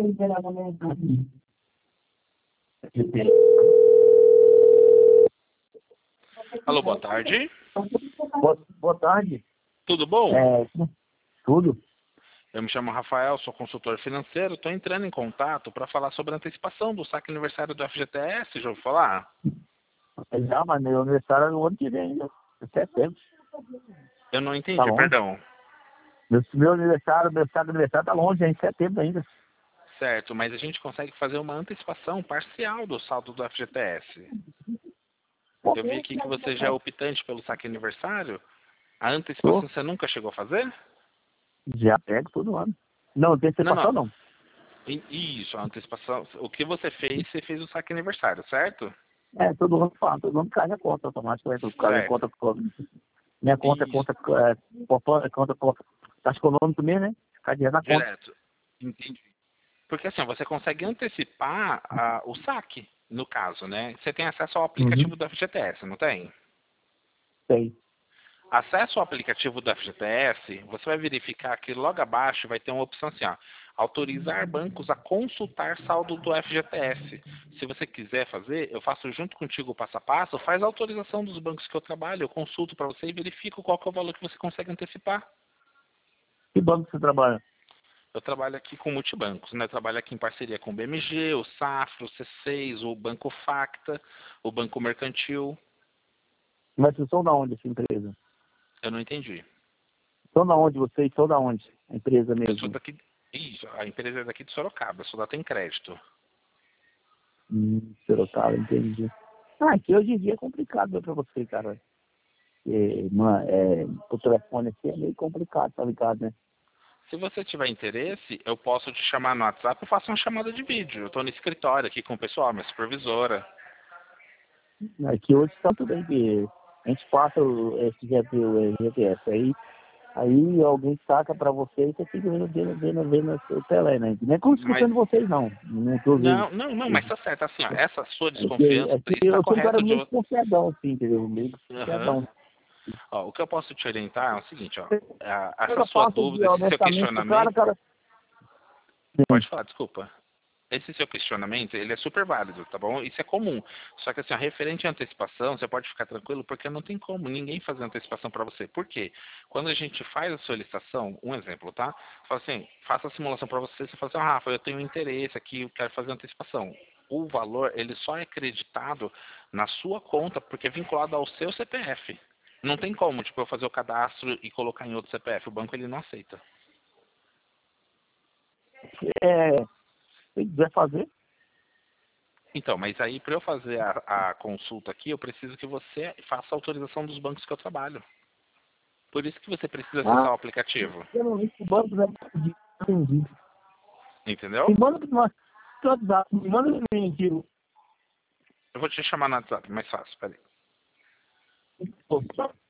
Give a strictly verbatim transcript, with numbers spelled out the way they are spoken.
Alô, boa tarde. Boa, boa tarde. Tudo bom? É, tudo? Eu me chamo Rafael, sou consultor financeiro. Estou entrando em contato para falar sobre a antecipação do saque aniversário do F G T S. Já ouviu falar? Já, mas meu aniversário é no ano que vem ainda. É setembro. Eu não Tá entendi, longe. perdão. Meu, meu aniversário, meu saco de aniversário tá longe, é em setembro ainda. Certo, mas a gente consegue fazer uma antecipação parcial do saldo do F G T S. Eu vi aqui que você já é optante pelo saque aniversário. A antecipação Tô, você nunca chegou a fazer? já pego todo ano. Não, Não, antecipação não. não. I- Isso, a antecipação. O que você fez, você fez o saque aniversário, certo? É, todo ano fala, todo ano cai a conta automática, né? Por causa da Certo. conta, minha conta é Isso, conta, é, poupan- é conta, conta, taxa econômica também, né? Cai dinheiro na conta. direto. Entendi. Porque assim, você consegue antecipar ah, o saque, no caso, né? Você tem acesso ao Uhum. aplicativo do F G T S, não tem? Sei. Acesso ao aplicativo do F G T S, você vai verificar que logo abaixo vai ter uma opção assim, ó, autorizar bancos a consultar saldo do F G T S. Se você quiser fazer, eu faço junto contigo o passo a passo, faz a autorização dos bancos que eu trabalho, eu consulto para você e verifico qual que é o valor que você consegue antecipar. Que banco você trabalha? Eu trabalho aqui com multibancos, né? Eu trabalho aqui em parceria com o B M G, o Safra, o C seis, o Banco Facta, o Banco Mercantil. Mas vocês são da onde, essa empresa? Eu não entendi. São da onde vocês? São da onde? A empresa Eu sou mesmo. daqui. Isso, a empresa é daqui de Sorocaba, eu sou da Tem Crédito. Hum, Sorocaba, entendi. Ah, que hoje em dia é complicado para você, cara. É, mano, é, o telefone aqui é meio complicado, tá ligado, né? Se você tiver interesse, eu posso te chamar no WhatsApp e faço uma chamada de vídeo. Eu estou no escritório aqui com o pessoal, minha supervisora. Aqui hoje tá tudo bem, que a gente passa o esse G P, o G P S aí, aí alguém saca pra você e você fica vendo, vendo, vendo, vendo o tele, né? Não é como Mas. escutando vocês, não. Não tô vendo. Não, não, não, mas tá certo. Assim, ó, essa sua É que, desconfiança é que está eu sou um cara correta de. meio desconfiadão, assim, entendeu? Meio Aham. desconfiadão. Ó, o que eu posso te orientar é o seguinte, ó. a- Essa Eu sua faço, dúvida, esse seu honestamente, o cara, questionamento. cara. Pode falar, desculpa. Esse seu questionamento, ele é super válido, tá bom? Isso é comum. Só que assim, ó, referente à antecipação, você pode ficar tranquilo, porque não tem como ninguém fazer antecipação para você. Por quê? Quando a gente faz a solicitação, um exemplo, tá? Fala assim, faça a simulação para você, você fala assim, ah, Rafa, eu tenho interesse aqui, eu quero fazer antecipação. O valor, ele só é acreditado na sua conta, porque é vinculado ao seu C P F. Não tem como, tipo, eu fazer o cadastro e colocar em outro C P F. O banco, ele não aceita. É, se quiser fazer, Então, mas aí para eu fazer a, a consulta aqui, eu preciso que você faça a autorização dos bancos que eu trabalho. Por isso que você precisa acessar ah, o aplicativo. eu não vi o banco vai pedir, entendi. Entendeu? Me manda que nós, me manda que mentiu. Eu vou te chamar no WhatsApp, mais fácil, peraí.